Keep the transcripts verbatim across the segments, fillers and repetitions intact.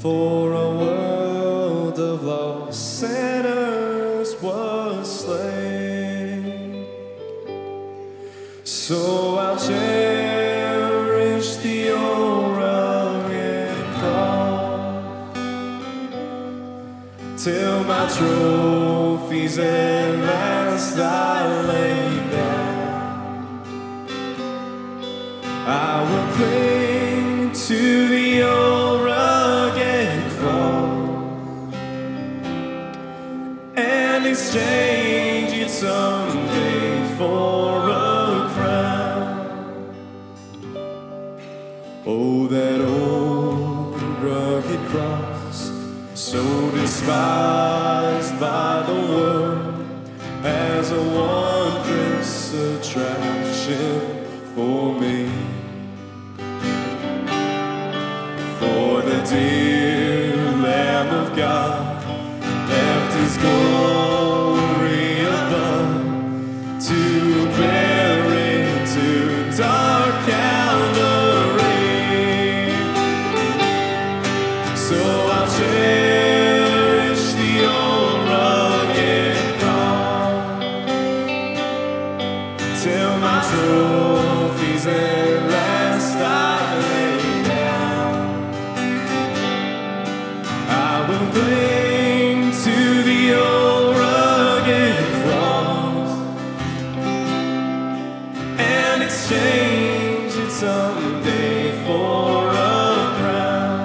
for a world of lost sinners was slain. So I'll cherish the old rugged cross till my trophies at last I lay down. I will cling to the old rugged cross and exchange it someday for a crown. Oh, that old rugged cross, so despised by the world, as a wondrous attraction for me. For the dear Lamb of God left His glory above to bear it to dark Calvary. So I'll cherish the old rugged cross till my trophies at last I lay down. I will cling to the old rugged cross and exchange it someday for a crown.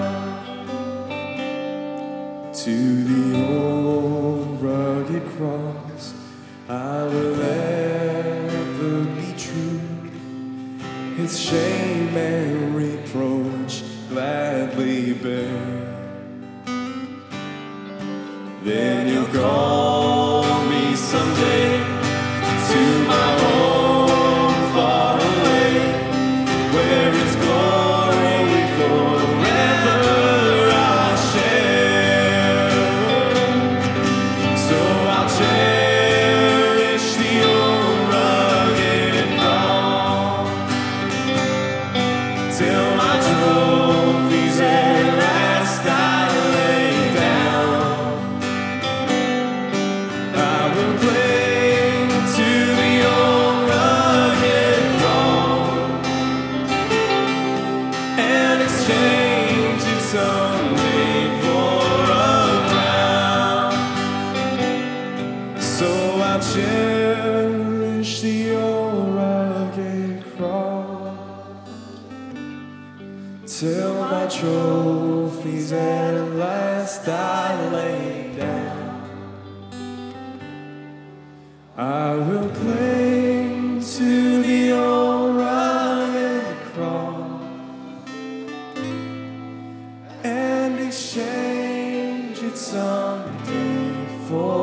To the old rugged cross I will ever be true, its shame and reproach gladly bear. Then you'll call me someday to my home far away, where His glory forever I share. So I'll cherish the old rugged cross till my trophies at last I lay down. I will cling to the old rugged cross and exchange it someday for a crown. So I'll cherish the old rugged cross till my trophies at last I lay down. I will cling to the old rugged cross and exchange it someday for